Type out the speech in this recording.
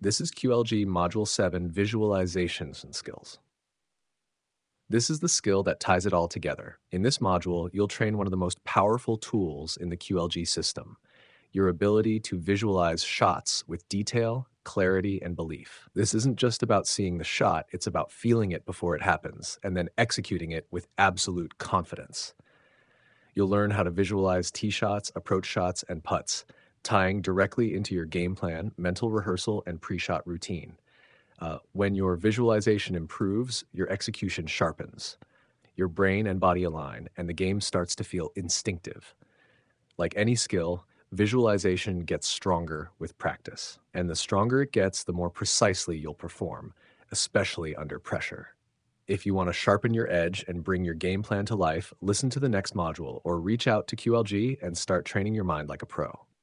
This is QLG Module 7 Visualizations and Skills. This is the skill that ties it all together. In this module, you'll train one of the most powerful tools in the QLG system, your ability to visualize shots with detail, clarity, and belief. This isn't just about seeing the shot, it's about feeling it before it happens and then executing it with absolute confidence. You'll learn how to visualize tee shots, approach shots, and putts, tying directly into your game plan, mental rehearsal, and pre-shot routine. When your visualization improves, your execution sharpens. Your brain and body align, and the game starts to feel instinctive. Like any skill, visualization gets stronger with practice. And the stronger it gets, the more precisely you'll perform, especially under pressure. If you want to sharpen your edge and bring your game plan to life, listen to the next module or reach out to QLG and start training your mind like a pro.